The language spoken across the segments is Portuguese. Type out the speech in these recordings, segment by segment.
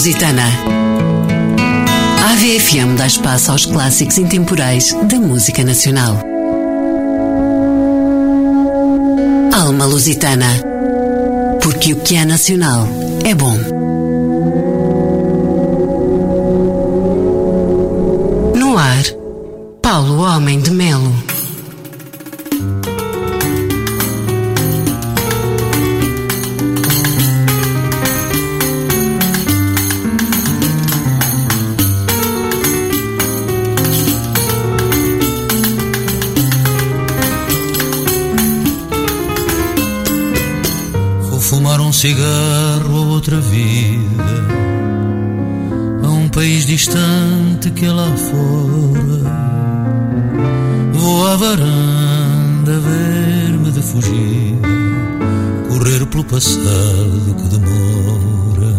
Lusitana. A AVFM dá espaço aos clássicos intemporais da música nacional. Alma Lusitana. Porque o que é nacional é bom. No ar, Paulo Homem de Melo. Fumar um cigarro ou outra vida a um país distante que é lá fora. Vou à varanda ver-me de fugida, correr pelo passado que demora.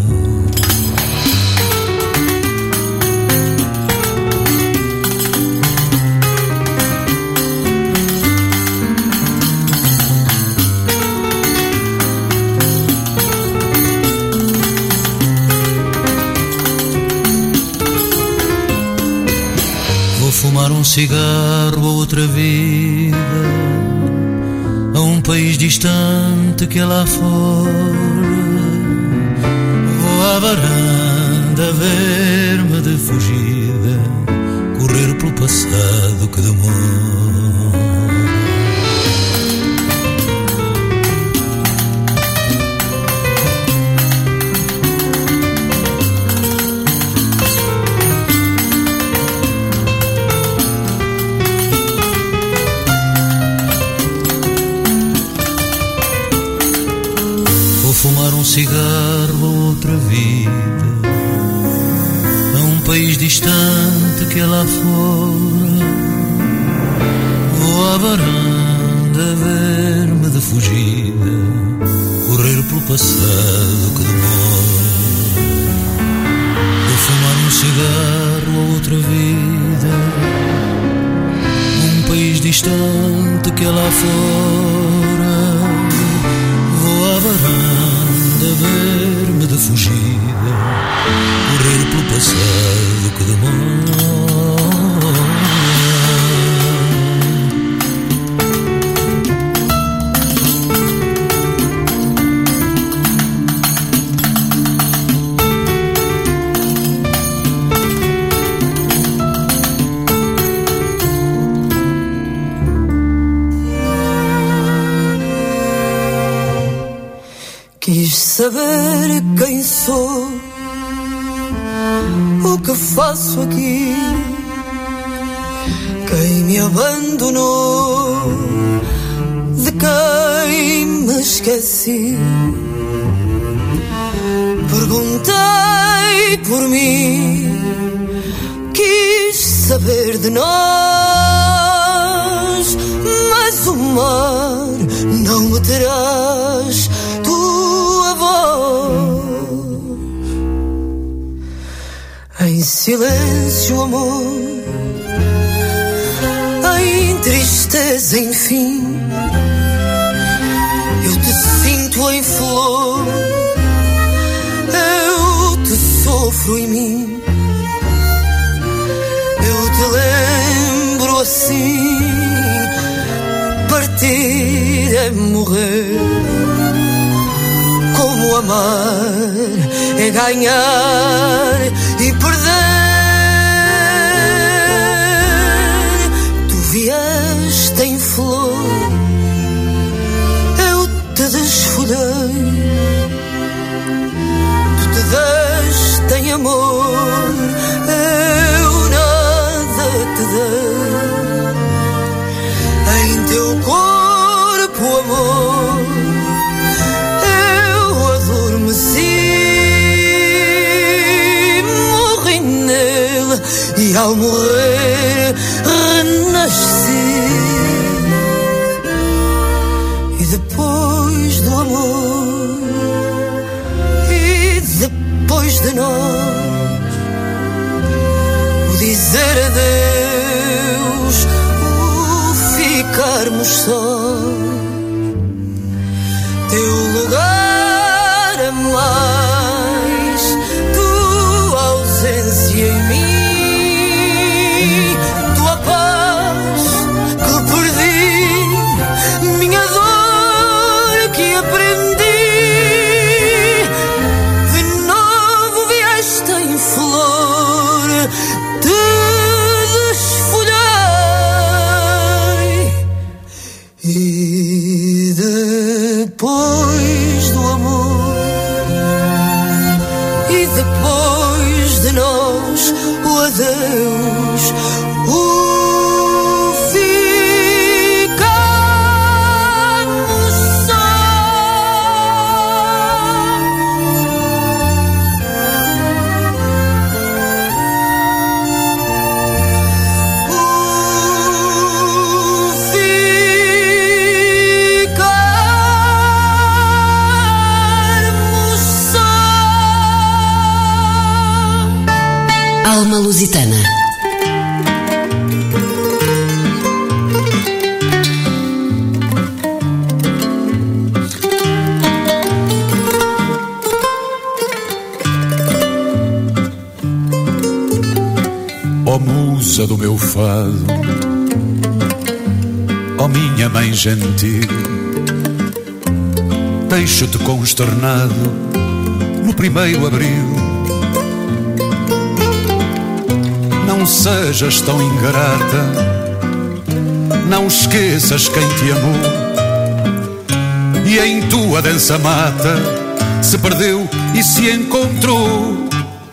Fumar um cigarro ou outra vida a um país distante que é lá fora. Vou à varanda ver-me de fugida, correr pelo passado que demora. Fumar um cigarro ou outra vida a um país distante que é lá fora. Vou à varanda ver-me de fugida, correr pelo passado que demora. Vou fumar um cigarro ou outra vida a um país distante que é lá fora. Vou à varanda ver-me de fugida, correr pelo passado que demora. Quis saber quem sou, o que faço aqui, quem me abandonou, de quem me esqueci. Perguntei por mim, quis saber de nós, mas o mar não me terás. Em silêncio, amor, em tristeza, enfim, eu te sinto em flor, eu te sofro em mim, eu te lembro assim, partir é morrer. Como amar é ganhar e perder. Tu vieste em flor, eu te desfolhei. Tu te deste em amor, eu nada te dei. Em teu corpo, amor, morri nele e ao morrer renasci. E depois do amor e depois de nós, o dizer adeus, o ficarmos sós, teu lugar a mais, tu Alma Lusitana. Ó musa do meu fado, ó minha mãe gentil, deixo-te consternado no 1º abril. Não sejas tão ingrata, não esqueças quem te amou, e em tua dança mata se perdeu e se encontrou.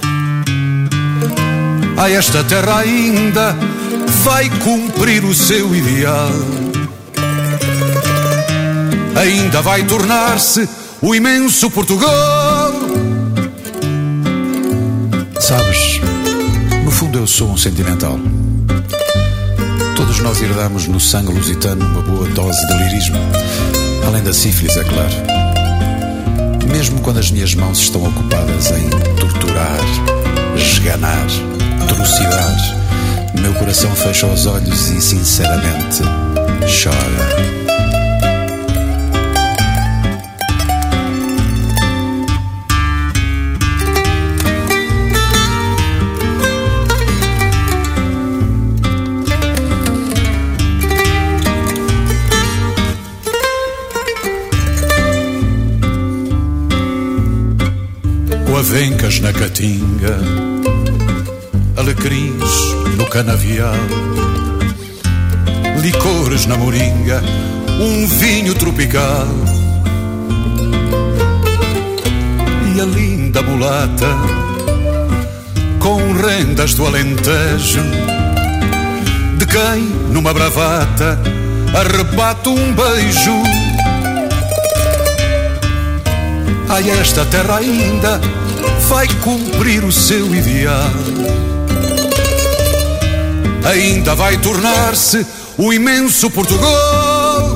A esta terra ainda vai cumprir o seu ideal, ainda vai tornar-se o imenso Portugal. Sabes, no fundo eu sou um sentimental. Todos nós herdamos no sangue lusitano uma boa dose de lirismo, além da sífilis, é claro. Mesmo quando as minhas mãos estão ocupadas em torturar, esganar, trucidar, meu coração fecha os olhos e sinceramente chora. Avencas na caatinga, alecrins no canavial, licores na moringa, um vinho tropical. E a linda mulata, com rendas do Alentejo, de quem numa bravata arrebato um beijo. Ai, esta terra ainda vai cumprir o seu ideal, ainda vai tornar-se o imenso Portugal.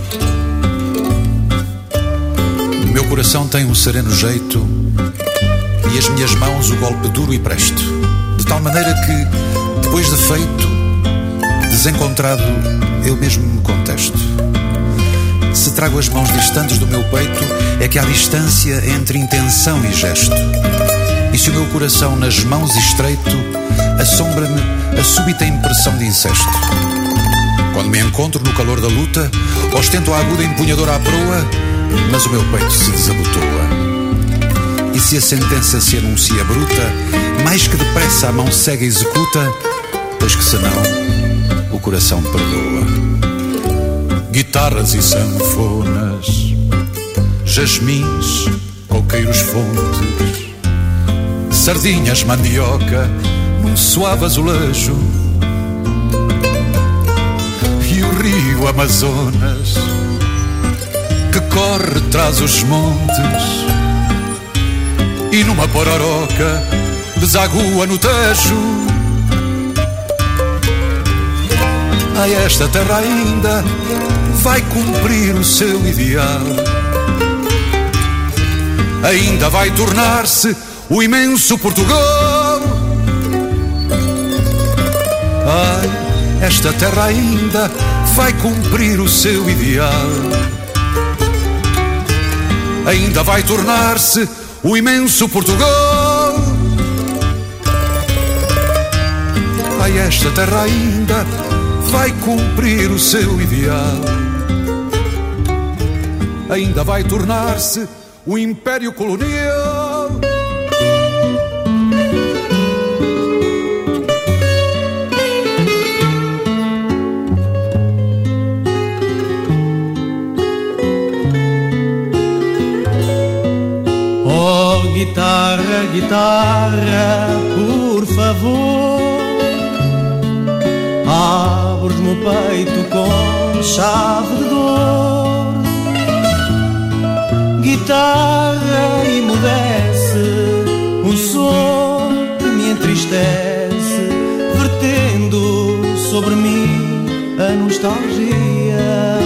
Meu coração tem um sereno jeito e as minhas mãos o golpe duro e presto, de tal maneira que, depois de feito, desencontrado, eu mesmo me contesto. Se trago as mãos distantes do meu peito, é que há distância entre intenção e gesto. E se o meu coração nas mãos estreito, assombra-me a súbita impressão de incesto. Quando me encontro no calor da luta, ostento a aguda empunhadora à proa, mas o meu peito se desabotoa. E se a sentença se anuncia bruta, mais que depressa a mão cega executa, pois que senão o coração perdoa. Guitarras e sanfonas, jasmins, coqueiros fontes, sardinhas, mandioca, num suave azulejo. E o rio Amazonas, que corre tras os montes, e numa pororoca desagua no Tejo. A esta terra ainda vai cumprir o seu ideal, ainda vai tornar-se o imenso Portugal. Ai, esta terra ainda vai cumprir o seu ideal, ainda vai tornar-se o imenso Portugal. Ai, esta terra ainda vai cumprir o seu ideal, ainda vai tornar-se o império colonial. Oh, guitarra, guitarra, por favor, abres-me o peito com chave de dor. Guitarra, emudece um som que me entristece, vertendo sobre mim a nostalgia.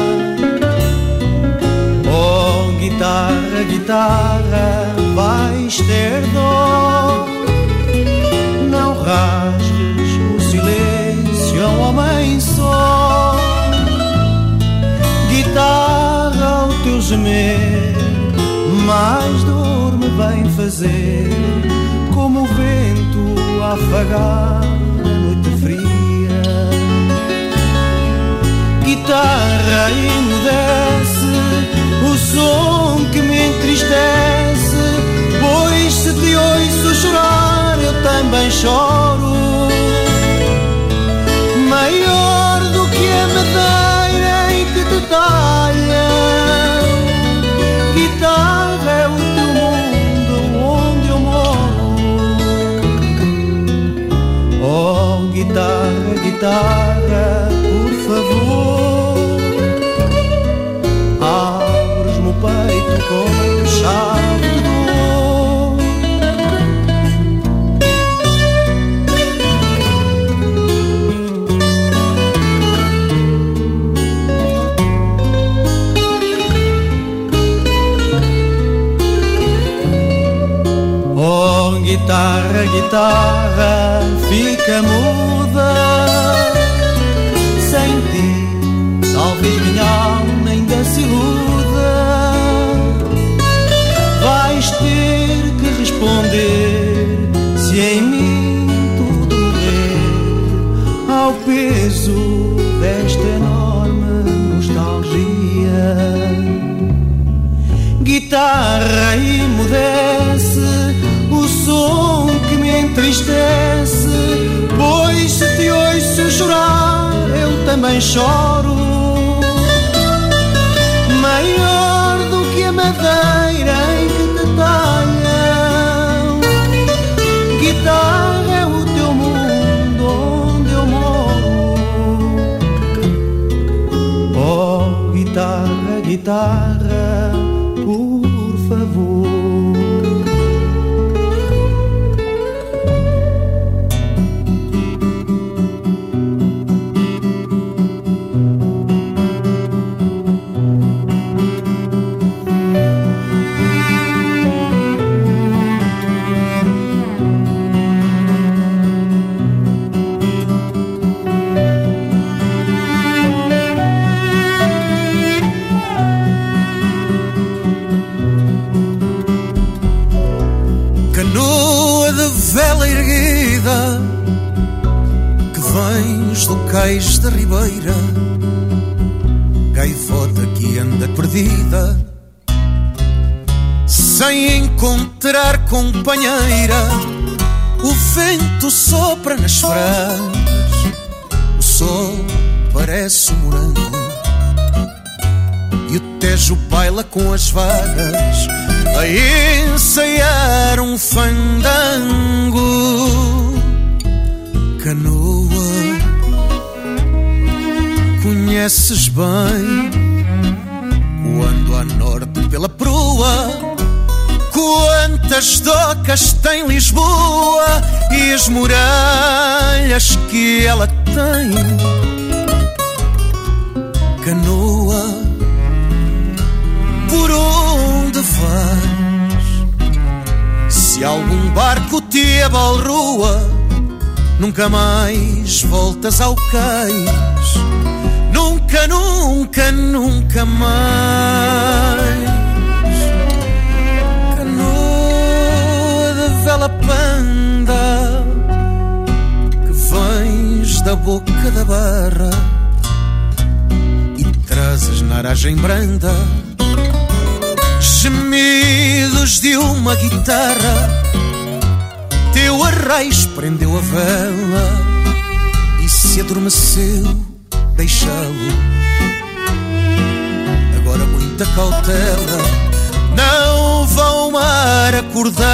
Oh, guitarra, guitarra, vais ter dó, não rasgues o silêncio a um homem só. Guitarra, o teu gemer mais dor me vem fazer, como o vento a afagar a noite fria. Guitarra, emudece o som que me entristece, pois se te ouço chorar eu também choro. Maior do que a madeira em que te talham, guitarra é o teu mundo onde eu moro. Oh, guitarra, guitarra, por favor, abres-me o peito com chave de dor. Oh, guitarra, guitarra, fica muda. Sem ti, talvez minha alma ainda se iluda. Vais ter que responder se em mim tudo morrer ao peso desta enorme nostalgia. Guitarra, emudece o som que me entristece, pois se te ouço chorar eu também choro. Maior do que a madeira em que te talham, guitarra é o teu mundo onde eu moro. Oh, guitarra, guitarra, por favor. Vela erguida que vens do cais da ribeira, gaivota que anda perdida sem encontrar companheira. O vento sopra nas franjas, o sol parece um morango e o Tejo baila com as vagas a ensaiar um fandango. Canoa, conheces bem quando a norte pela proa, quantas docas tem Lisboa e as muralhas que ela tem. Canoa, por onde vais? Se algum barco te abalroa, nunca mais voltas ao cais. Nunca, nunca, nunca mais. Canoa de vela panda que vens da boca da barra e trazes na aragem branda gemidos de uma guitarra. Teu arraiz prendeu a vela e se adormeceu, deixá-lo. Agora muita cautela, não vá o mar acordado.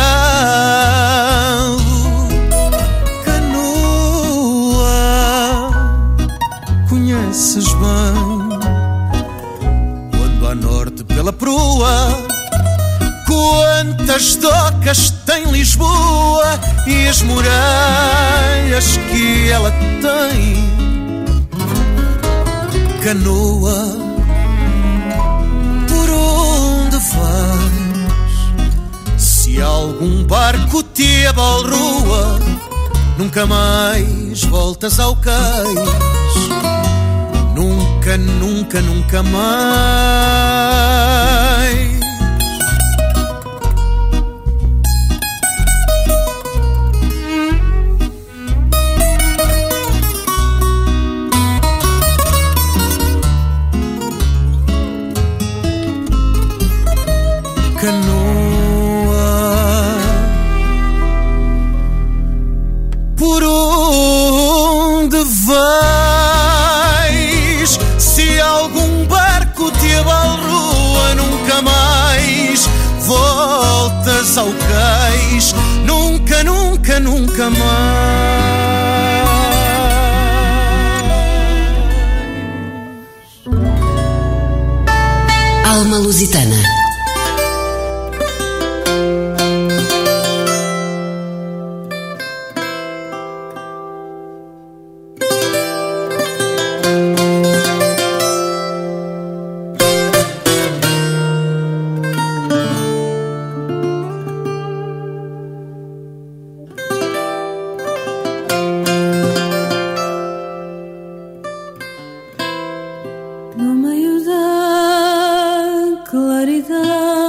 Canoa, conheces bem quando a norte pela proa, quantas docas tem Lisboa e as muralhas que ela tem. Canoa, por onde vais? Se algum barco te abalroa, nunca mais voltas ao cais. Nunca, nunca, nunca mais. Canoa, por onde vais? Se algum barco te abalroa, nunca mais voltas ao cais. Nunca, nunca, nunca mais. Alma Lusitana. No meio da claridade,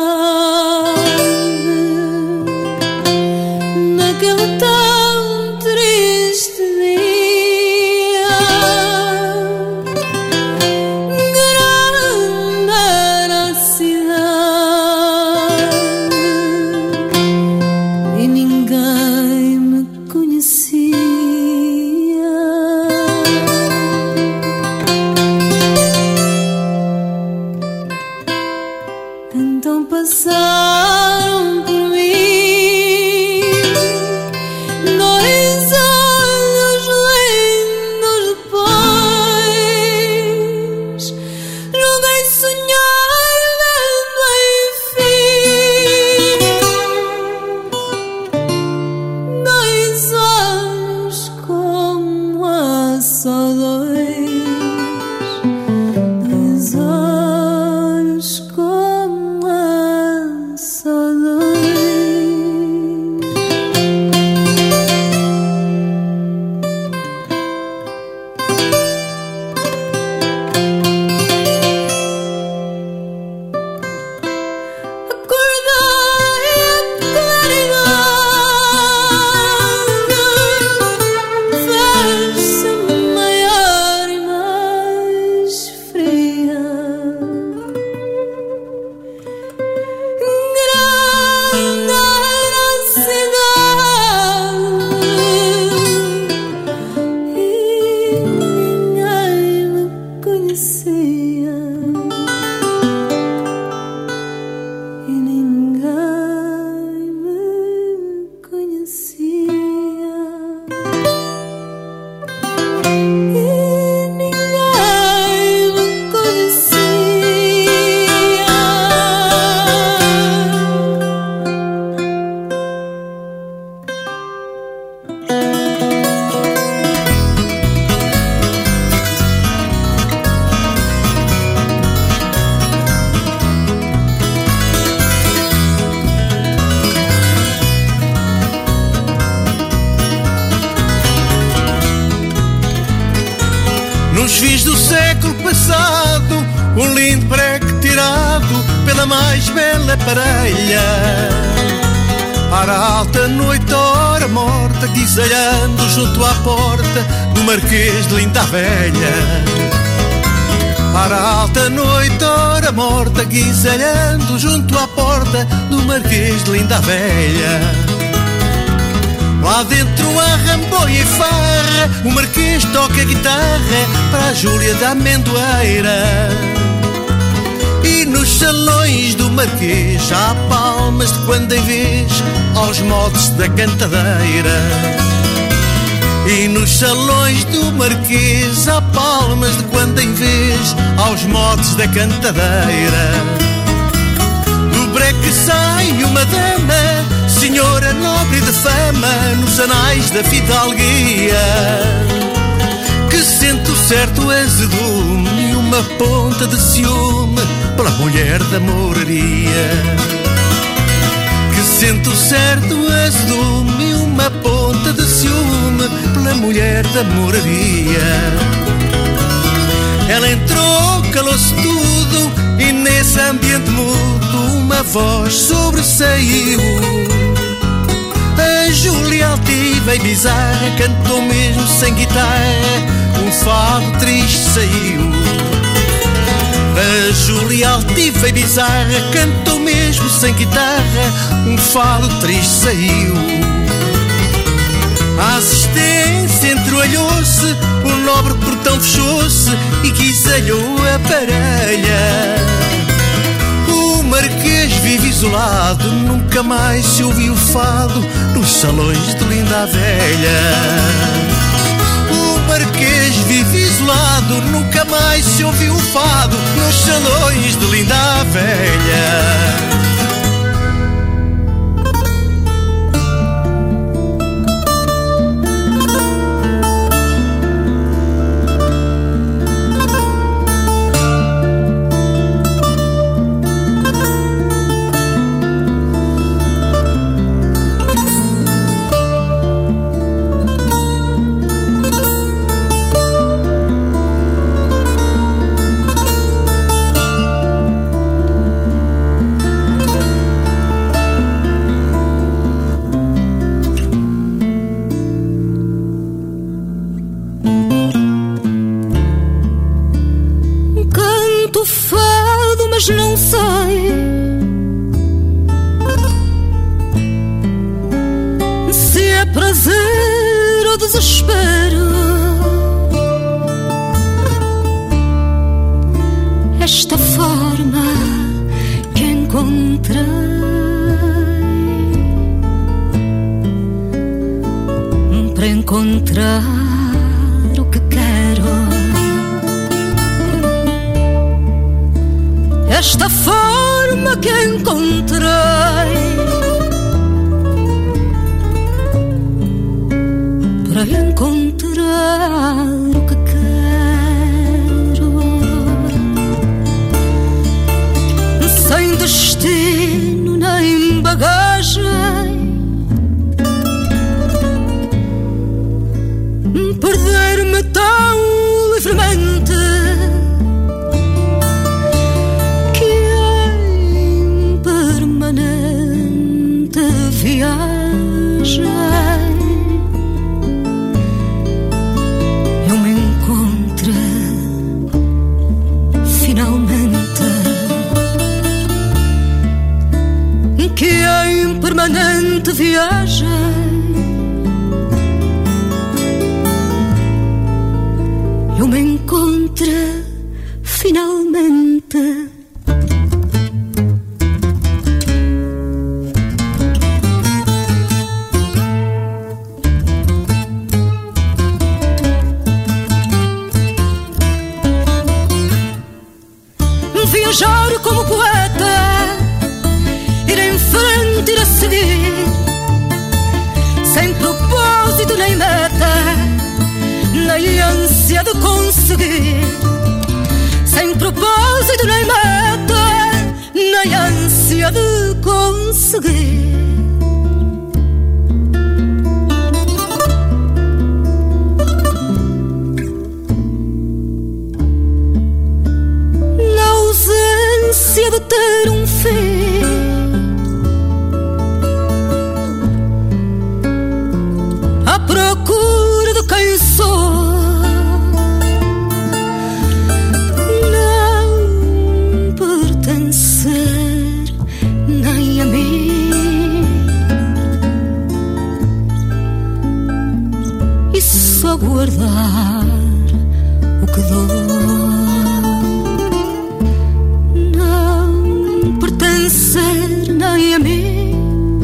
naquele tão triste dia, grande era a cidade e ninguém me conhecia. Então passaram por mim dois olhos lindos depois. Joguei sonhar vendo enfim dois olhos como há só dois. Dois olhos como há só dois. Acordei a claridade fez-se maior e mais fria. Grande era a cidade e ninguém me conhecia. E ninguém me conhecia. E ninguém me conhecia. Nos fins do século passado, um lindo prego tirado pela mais bela parelha. Para a alta noite, hora morta, guisalhando junto à porta do Marquês de Linda a Velha. Para a alta noite, hora morta, guisalhando junto à porta do Marquês de Linda a Velha. Lá dentro há ramboia e farra, o Marquês toca guitarra para a Júlia da Amendoeira. E nos salões do Marquês há palmas de quando em vez aos modos da cantadeira. E nos salões do Marquês há palmas de quando em vez aos modos da cantadeira. Do breque sai uma dama, senhora nobre de fama, nos anais da fidalguia, que sente o certo azedume e uma ponta de ciúme pela mulher da moraria. Que Sento certo azedume, uma ponta de ciúme pela mulher da moraria. Ela entrou, calou-se tudo e nesse ambiente mudo uma voz sobressaiu. A Júlia altiva e bizarra cantou mesmo sem guitarra, um fado triste saiu. A Júlia altiva e bizarra cantou mesmo sem guitarra, um fado triste saiu. A assistência entreolhou-se, o nobre portão fechou-se e guisalhou a parelha. O Marquês vive isolado, nunca mais se ouviu fado nos salões de Linda a Velha. O Marquês vive isolado, nunca mais se ouviu fado nos salões de Linda a Velha. Não sei se é prazer ou desespero. Esta forma que encontrei para encontrar o que quero. Esta forma que encontrei para encontrar o que quero. Sem destino nem bagagem, perder-me tão livremente viagem. Eu me encontrei finalmente, que é impermanente viagem. Eu me encontrei finalmente. Viajar como poeta, ir em frente, ir a seguir, sem propósito nem meta, nem ânsia de conseguir. Sem propósito nem meta, nem ânsia de conseguir. De ter um fim, à procura de quem sou, não pertencer nem a mim, e só guardar o que dou. Nem a mim,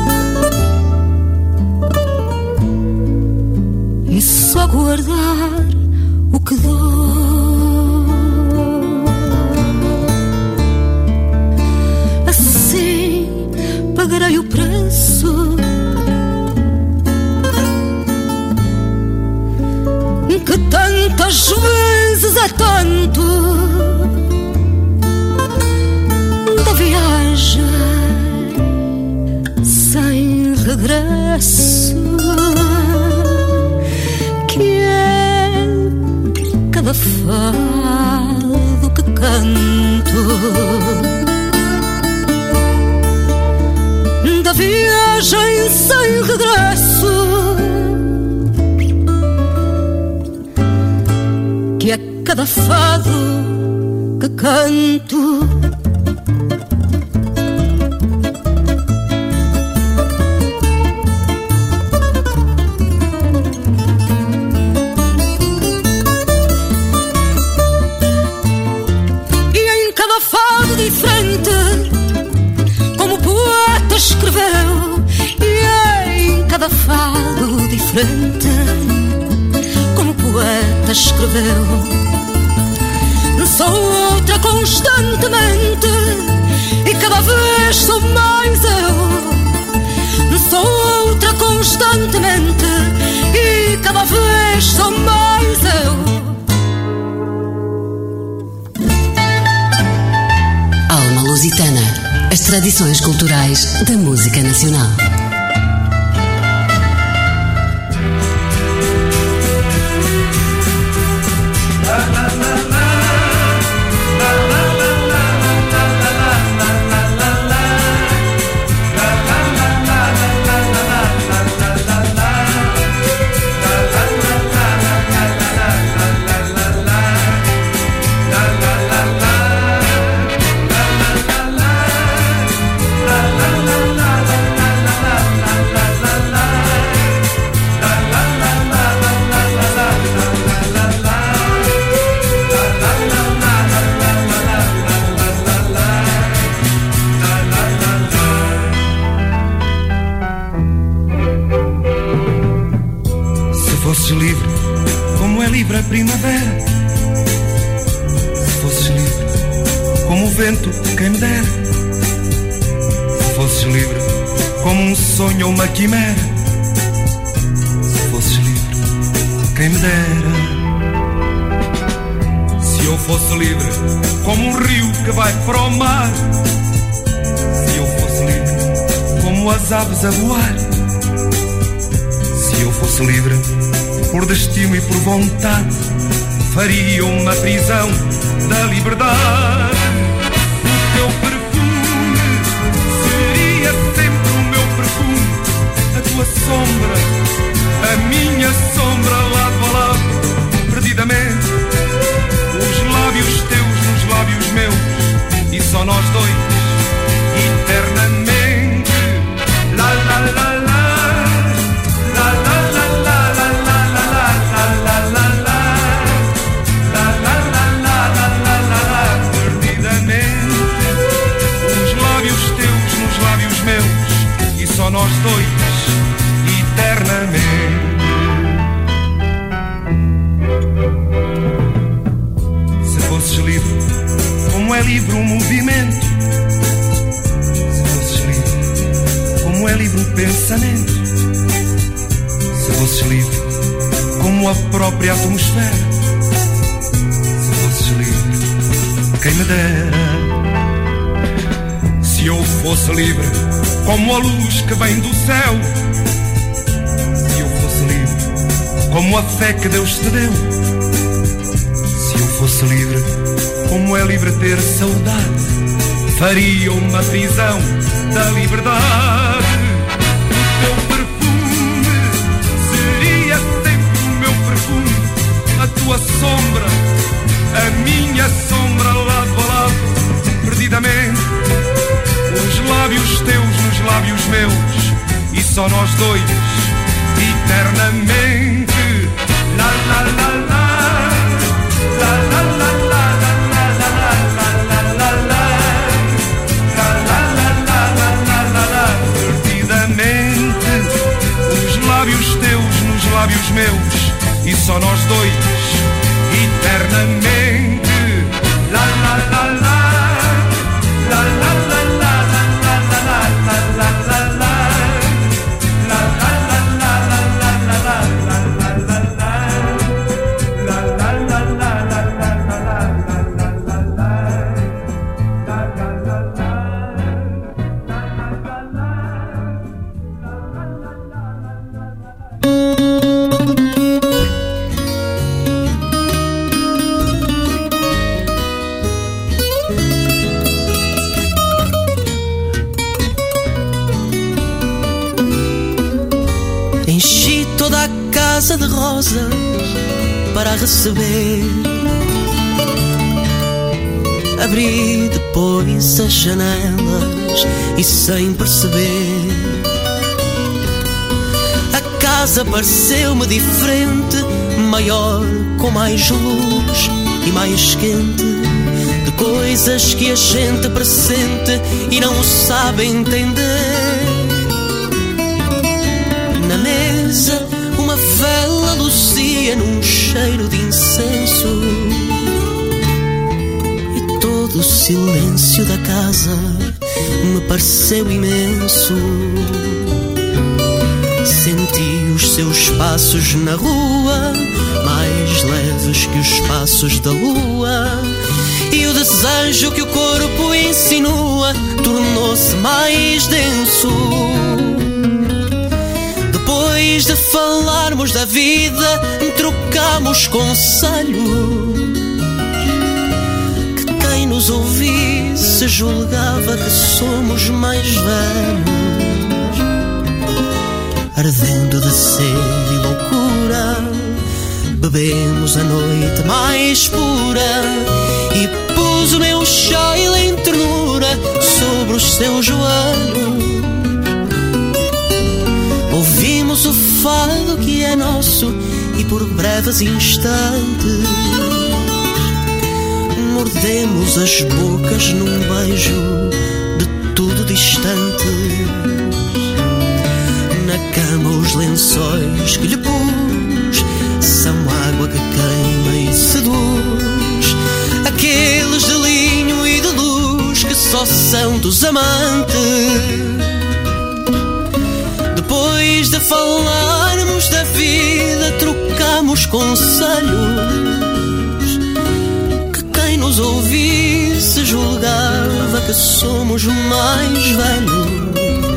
e só guardar o que dou. Assim pagarei o preço que tantas vezes é tanto da viagem regresso, que é cada fado que canto, da viagem sem regresso, que é cada fado que canto. E em cada fado diferente, como o poeta escreveu, e em cada fado diferente, como o poeta escreveu. Sou outra constantemente, e cada vez sou mais eu. Sou outra constantemente, e cada vez sou mais eu. Alma Lusitana. As tradições culturais da música nacional. Livre, como é livre a primavera. Se fosses livre, como o vento, quem me dera. Se fosses livre, como um sonho ou uma quimera. Se fosses livre, quem me dera. Se eu fosse livre, como um rio que vai para o mar. Se eu fosse livre, como as aves a voar. Se eu fosse livre, por destino e por vontade, faria uma prisão da liberdade. O teu perfume seria sempre o meu perfume, a tua sombra, a minha sombra, lado a lado, perdidamente. Os lábios teus nos lábios meus, e só nós dois, eternamente. La la la la. Só nós dois, eternamente. Se fosses livre, como é livre o movimento. Se fosses livre, como é livre o pensamento. Se fosses livre, como a própria atmosfera. Se fosses livre, quem me dera. Se eu fosse livre, como a luz que vem do céu. Se eu fosse livre, como a fé que Deus te deu. Se eu fosse livre, como é livre ter saudade, faria uma prisão da liberdade. O teu perfume seria sempre o meu perfume, a tua sombra, a minha sombra, lado a lado, perdidamente. Os lábios teus nos lábios meus, e só nós dois, eternamente. La la la la, la la la la, la la la la, la la la, perdidamente. Os lábios teus nos lábios meus, e só nós dois, eternamente. La la la la, la la la la. Enchi toda a casa de rosas para a receber. Abri depois as janelas e sem perceber a casa pareceu-me diferente, maior, com mais luz e mais quente, de coisas que a gente pressente e não sabe entender. Na mesa uma vela lucia num cheiro de incenso e todo o silêncio da casa me pareceu imenso. Senti os seus passos na rua, mais leves que os passos da lua, e o desejo que o corpo insinua tornou-se mais denso. Depois de falarmos da vida, trocamos conselhos, que quem nos ouvisse julgava que somos mais velhos. Ardendo de sede e loucura, bebemos a noite mais pura, e pus o meu chale em ternura sobre os seus joelhos. Ouvimos o fado que é nosso e por breves instantes mordemos as bocas num beijo de tudo distante. Na cama os lençóis que lhe pus são água que queima e seduz, aqueles de linho e de luz que só são dos amantes. Depois de falarmos da vida, trocamos conselhos, que quem nos ouvisse julgava que somos mais velhos.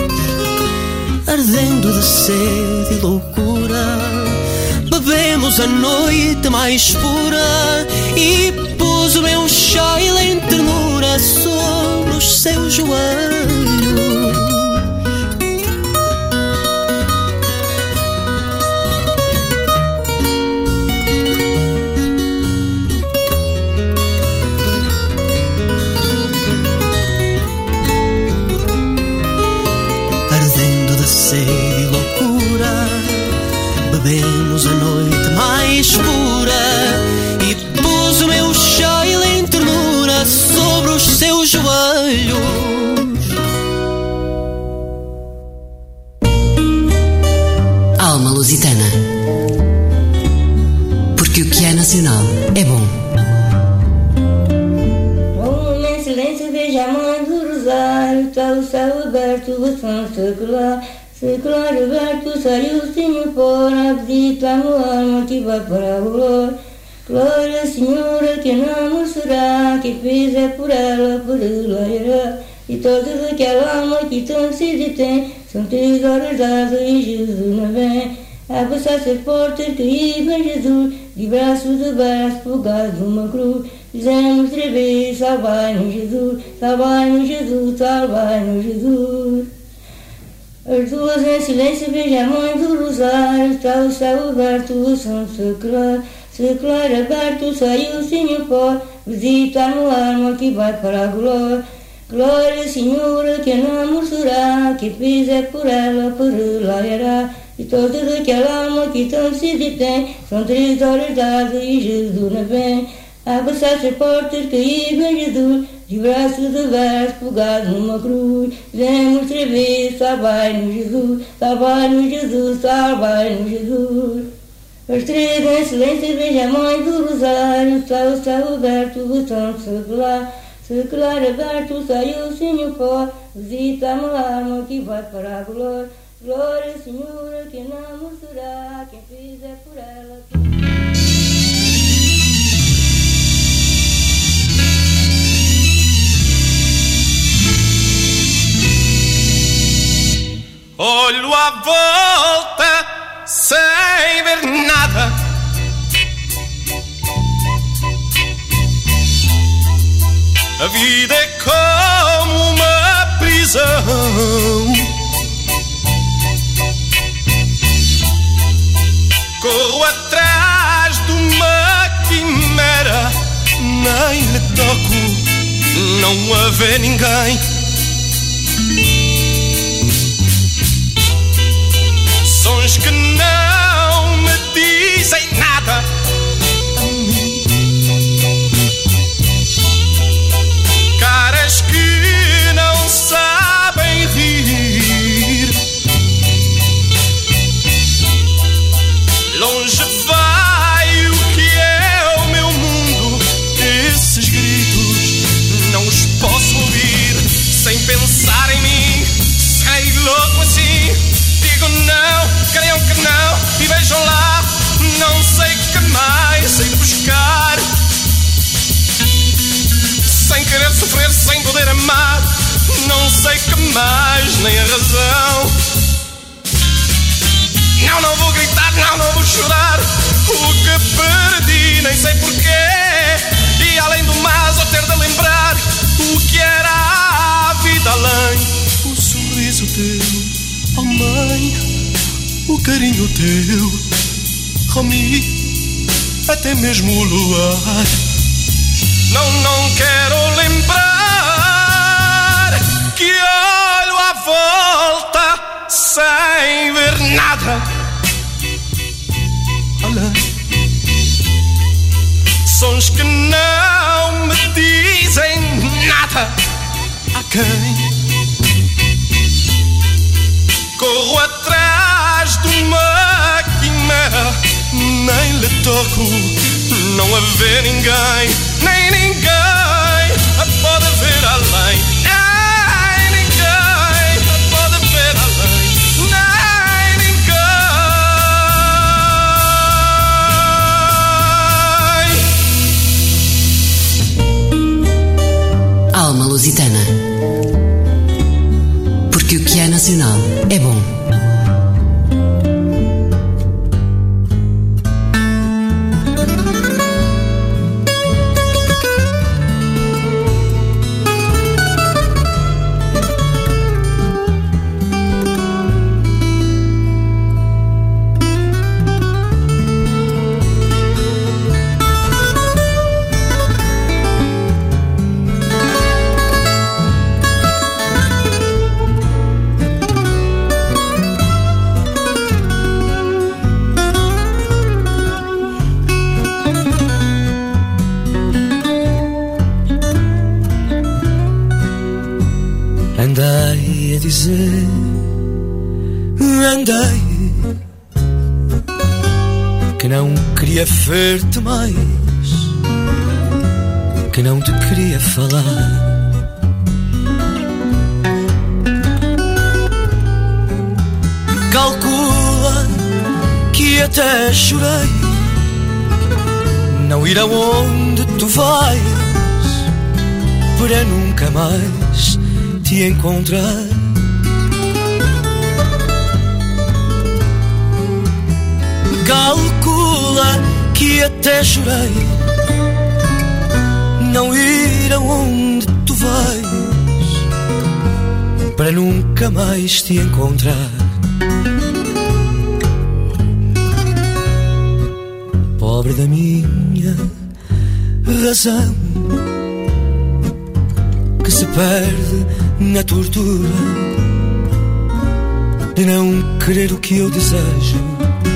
Ardendo de sede e loucura, bebemos a noite mais pura, e pus o meu chale em ternura sobre os seus joelhos. Sede e loucura, bebemos a noite mais pura, e pus o meu chale em ternura sobre os seus joelhos. Alma Lusitana, porque o que é nacional é bom. Em silêncio vejo a mãe do rosário, está o céu aberto, o som secular. Secular aberto, saiu o Senhor fora, a visita no alma que vai para o glória. Glória, Senhora, que não será, que fez é por ela irá. E toda aquela alma que tão se detém, são 3 horas dadas e Jesus não vem. Abre-se as portas que aí vem Jesus, de braços abertos, folgado numa cruz. Dizemos 3 vezes, salvai-nos Jesus, salvai-nos Jesus, salvai-nos Jesus. As duas em silêncio vejo a mãe do rosário, está o céu aberto, o som secular. Secular aberto, saiu o Senhor fora, visita no alma que vai para a glória. Glória, Senhora, que não será, que fez é por ela irá. E toda aquela alma que tão se detém, são 3 horas dadas e Jesus não vem. Abre-se as portas que aí vem Jesus, de braços abertos, folgado numa cruz. Dizemos 3 vezes, salvai-nos Jesus, salvai-nos Jesus, salvai-nos Jesus. Os 3 em silêncio vejo a mãe do rosário, está o céu aberto, o som secular. Secular aberto, saiu o Senhor fora, visita a alma que vai para a glória. Glória, Senhora, que não será, quem fizer por ela. Olho à volta sem ver nada, a vida é como uma prisão. nem lhe toco, não a vê ninguém. Sons que não me dizem nada a mim, caras que não sabem rir. Longe vai o que é o meu mundo, esses gritos não os posso ouvir sem pensar em mim. Sei louco assim, digo não, creiam que não e vejam lá, não sei que mais sei buscar. Sem querer sofrer, sem poder amar, não sei que mais nem a razão. Não, não vou gritar, não, não vou chorar o que perdi, nem sei porquê. E além do mais, vou ter de lembrar o que era a vida além. O sorriso teu, oh mãe, o carinho teu, oh mim, até mesmo o luar. Não, não quero lembrar que olho à volta sem ver nada. Olha, sons que não me dizem nada. A quem corro atrás de uma quimera, nem lhe toco, não a vê ninguém, nem ninguém a pode ver além. Nem ninguém a pode ver além, nem ninguém. Alma Lusitana, porque o que é nacional é bom. Andei que não queria ver-te mais, que não te queria falar. Calcula que até chorei não ir aonde tu vais, para nunca mais te encontrar. Calcula que até chorei não ir aonde tu vais, para nunca mais te encontrar. Pobre da minha razão, que se perde na tortura de não querer o que eu desejo.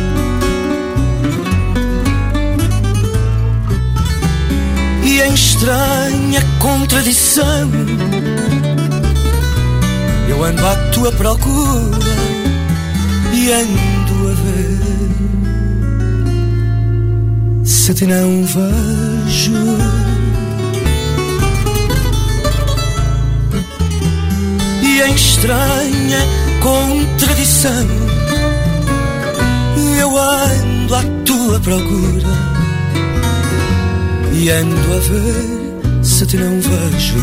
E em estranha contradição eu ando à tua procura e ando a ver se te não vejo. E em estranha contradição eu ando à tua procura e ando a ver se te não vejo.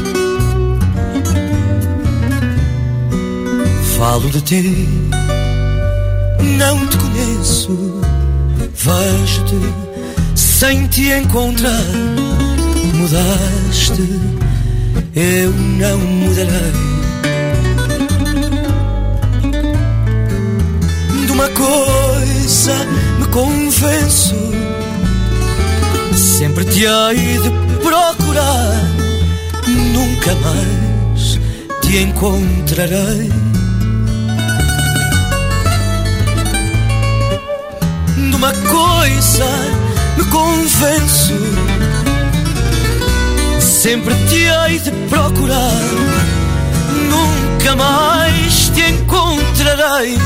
Falo de ti, não te conheço, vejo-te sem te encontrar. Mudaste, eu não mudarei. De uma coisa me convenço, sempre te hei de procurar, nunca mais te encontrarei. De uma coisa me convenço, sempre te hei de procurar, nunca mais te encontrarei.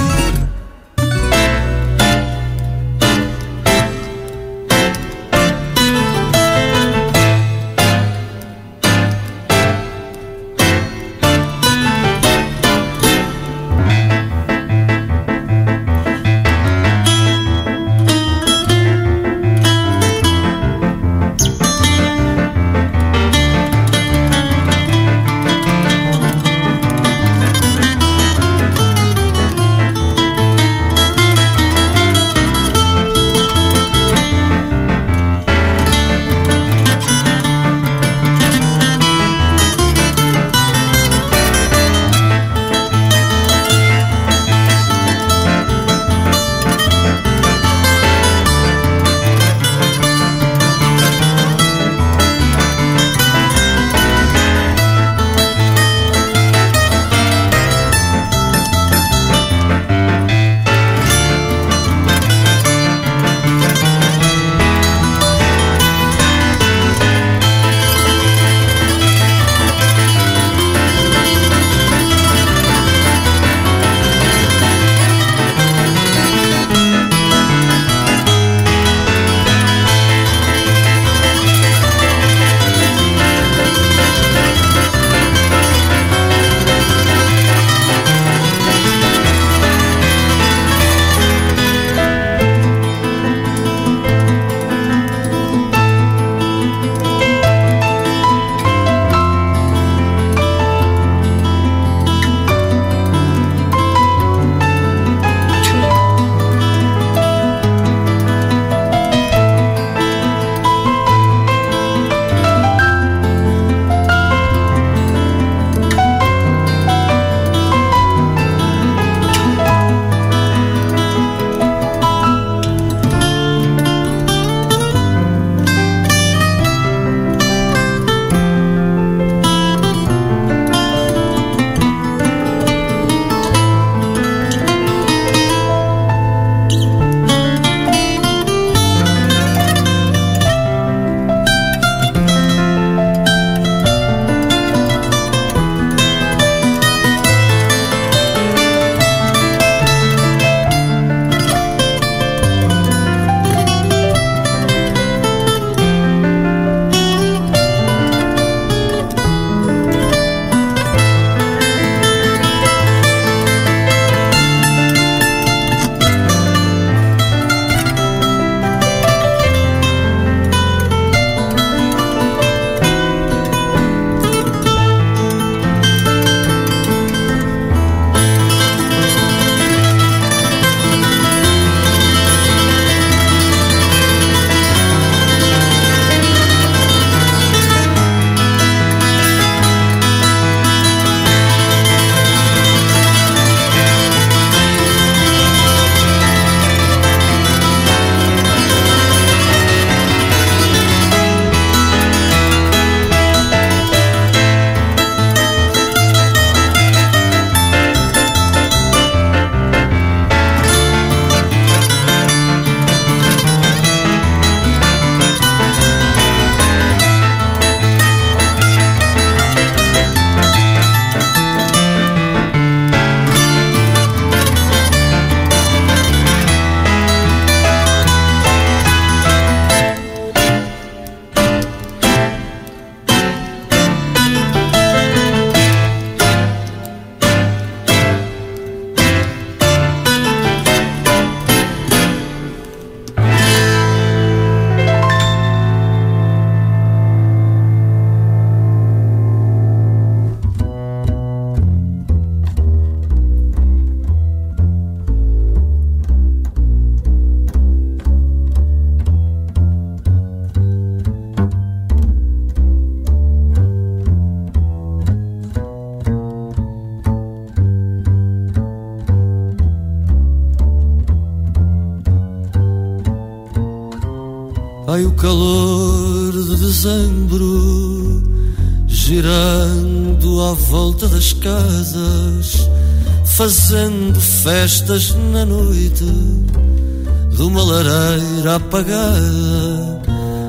Vai o calor de dezembro girando à volta das casas, fazendo festas na noite de uma lareira apagada,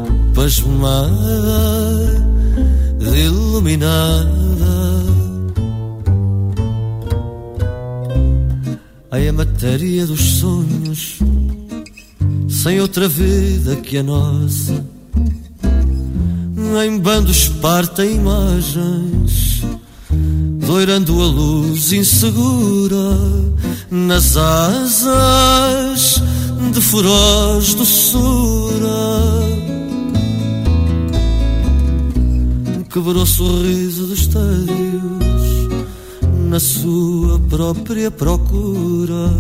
pasmada, iluminada. Ai, a matéria dos sonhos, sem outra vida que a nossa, em bandos partem imagens, doirando a luz insegura nas asas de feroz doçura. Quebrou sorriso dos estádios na sua própria procura.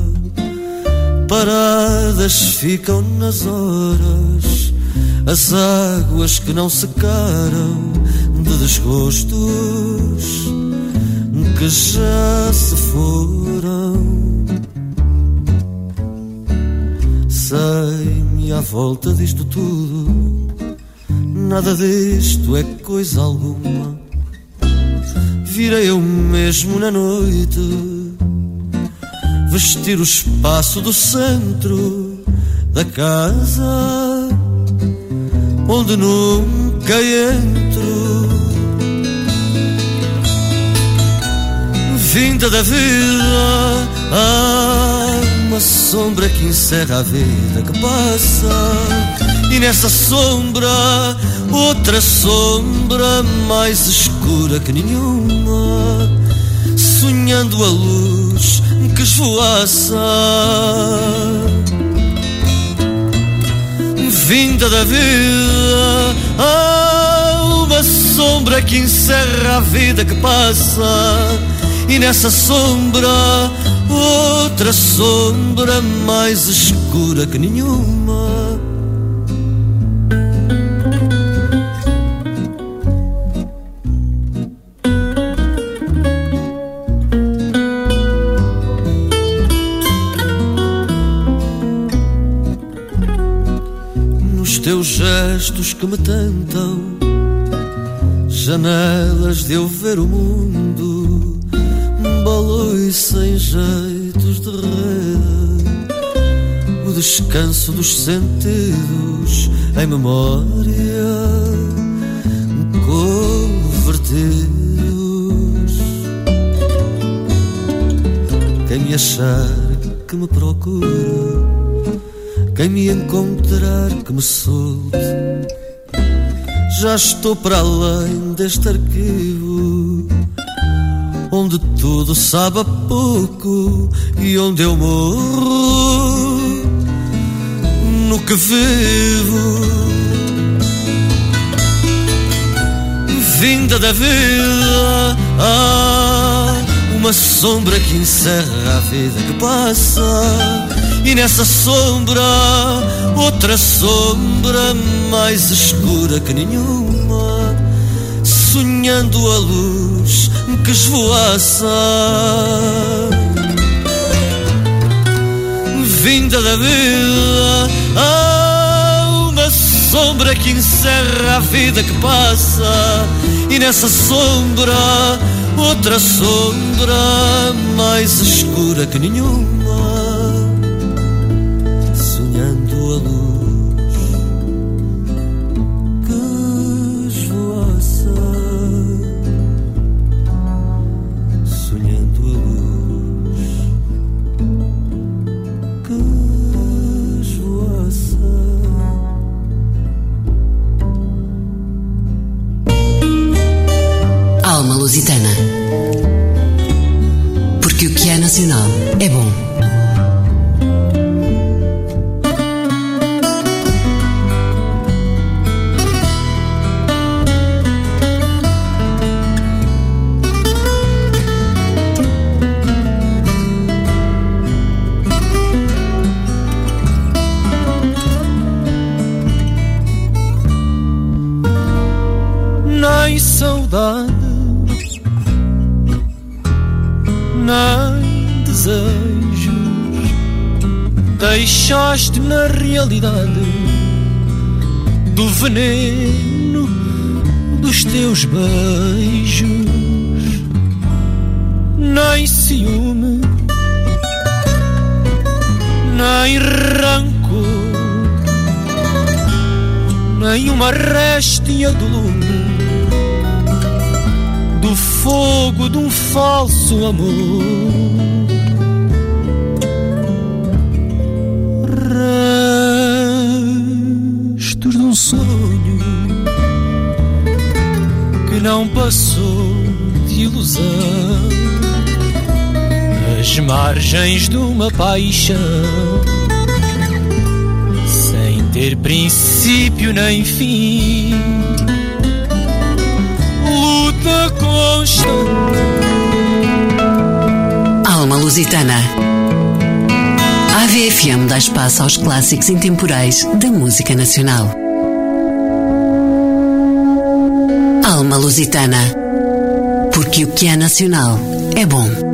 Paradas ficam nas horas as águas que não secaram de desgostos que já se foram. Sei-me à volta disto tudo, nada disto é coisa alguma. Virei eu mesmo na noite vestir o espaço do centro da casa onde nunca entro. Vinda da vida, há uma sombra que encerra a vida que passa, e nessa sombra outra sombra mais escura que nenhuma, sonhando a luz que esvoaça. Vinda da vida, há uma sombra que encerra a vida que passa, e nessa sombra outra sombra mais escura que nenhuma. Teus gestos que me tentam, janelas de eu ver o mundo, balões sem jeitos de rede, o descanso dos sentidos em memória, convertidos. Quem me achar que me procura, quem me encontrar que me solte, já estou para além deste arquivo, onde tudo sabe a pouco e onde eu morro no que vivo. Vinda da vida, há uma sombra que encerra a vida que passa, e nessa sombra outra sombra mais escura que nenhuma, sonhando a luz que esvoaça. Vinda da vida, há uma sombra que encerra a vida que passa, e nessa sombra outra sombra mais escura que nenhuma, a luz que esvoaça, sonhando a luz que esvoaça. Alma Lusitana, porque o que é nacional é bom. Saudade, nem desejos, deixaste na realidade do veneno dos teus beijos, nem ciúme, nem rancor, nem uma réstia do lume do fogo de um falso amor. Restos de um sonho que não passou de ilusão, as margens de uma paixão sem ter princípio nem fim, luta constante. Alma Lusitana. A AVFM dá espaço aos clássicos intemporais da música nacional. Alma Lusitana. Porque o que é nacional é bom.